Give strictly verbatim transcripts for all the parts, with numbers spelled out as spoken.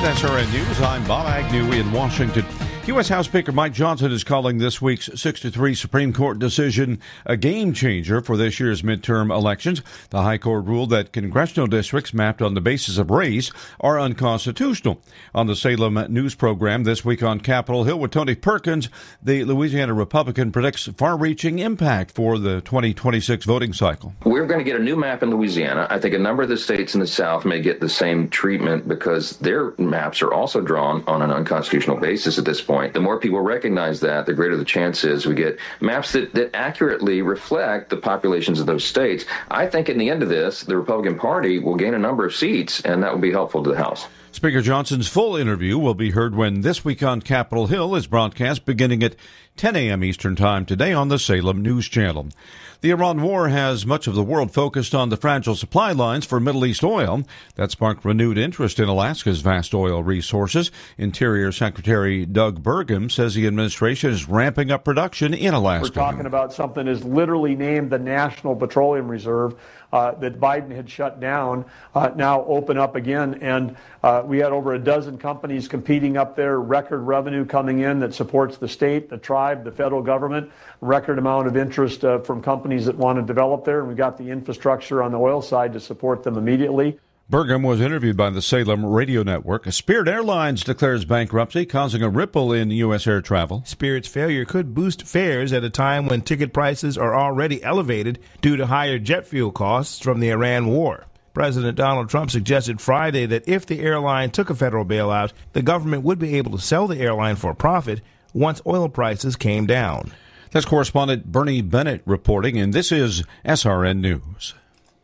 With S R N News, I'm Bob Agnew in Washington. U S. House Speaker Mike Johnson is calling this week's six to three Supreme Court decision a game changer for this year's midterm elections. The High Court ruled that congressional districts mapped on the basis of race are unconstitutional. On the Salem News program this week on Capitol Hill with Tony Perkins, the Louisiana Republican predicts far-reaching impact for the twenty twenty-six voting cycle. We're going to get a new map in Louisiana. I think a number of the states in the South may get the same treatment because their maps are also drawn on an unconstitutional basis at this point. The more people recognize that, the greater the chance is we get maps that, that accurately reflect the populations of those states. I think in the end of this, the Republican Party will gain a number of seats, and that will be helpful to the House. Speaker Johnson's full interview will be heard when This Week on Capitol Hill is broadcast beginning at ten a.m. Eastern Time today on the Salem News Channel. The Iran war has much of the world focused on the fragile supply lines for Middle East oil. That sparked renewed interest in Alaska's vast oil resources. Interior Secretary Doug Burgum says the administration is ramping up production in Alaska. We're talking about something is literally named the National Petroleum Reserve uh, that Biden had shut down, uh, now open up again. And uh, we had over a dozen companies competing up there, record revenue coming in that supports the state, the tribe, the federal government, record amount of interest uh, from companies that want to develop there. And we got the infrastructure on the oil side to support them immediately. Burgum was interviewed by the Salem Radio Network. Spirit Airlines declares bankruptcy, causing a ripple in U S air travel. Spirit's failure could boost fares at a time when ticket prices are already elevated due to higher jet fuel costs from the Iran war. President Donald Trump suggested Friday that if the airline took a federal bailout, the government would be able to sell the airline for a profit once oil prices came down. That's correspondent Bernie Bennett reporting, and this is S R N News.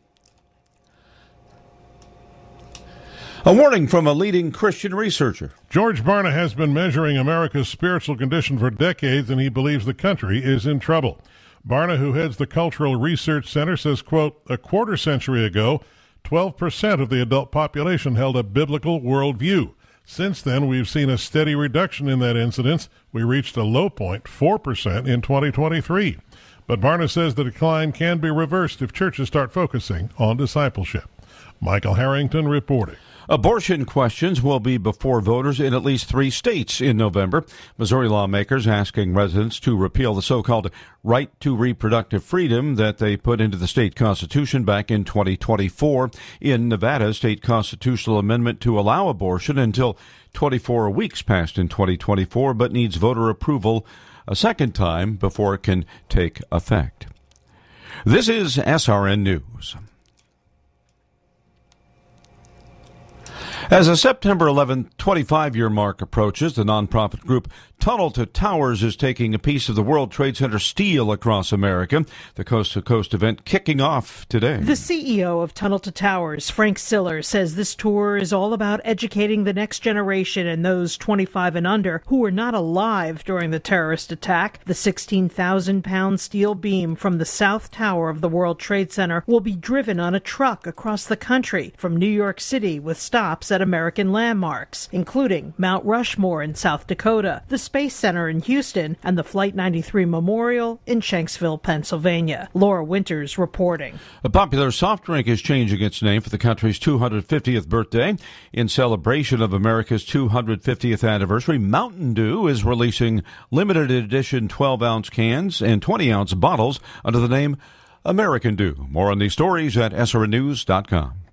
A warning from a leading Christian researcher. George Barna has been measuring America's spiritual condition for decades, and he believes the country is in trouble. Barna, who heads the Cultural Research Center, says, quote, a quarter century ago, twelve percent of the adult population held a biblical worldview. Since then, we've seen a steady reduction in that incidence. We reached a low point, four percent, in twenty twenty-three. But Barna says the decline can be reversed if churches start focusing on discipleship. Michael Harrington reporting. Abortion questions will be before voters in at least three states in November. Missouri lawmakers asking residents to repeal the so-called right to reproductive freedom that they put into the state constitution back in twenty twenty-four. In Nevada, state constitutional amendment to allow abortion until twenty-four weeks passed in twenty twenty-four, but needs voter approval a second time before it can take effect. This is S R N News. As the September eleventh twenty-five-year mark approaches, the nonprofit group Tunnel to Towers is taking a piece of the World Trade Center steel across America. The coast-to-coast event kicking off today. The C E O of Tunnel to Towers, Frank Siller, says this tour is all about educating the next generation and those twenty-five and under who were not alive during the terrorist attack. The sixteen thousand pound steel beam from the South Tower of the World Trade Center will be driven on a truck across the country from New York City with stops at American landmarks, including Mount Rushmore in South Dakota, the Space Center in Houston, and the Flight ninety-three Memorial in Shanksville, Pennsylvania. Laura Winters reporting. A popular soft drink is changing its name for the country's two hundred fiftieth birthday. In celebration of America's two hundred fiftieth anniversary, Mountain Dew is releasing limited edition twelve ounce cans and twenty ounce bottles under the name American Dew. More on these stories at S R N news dot com.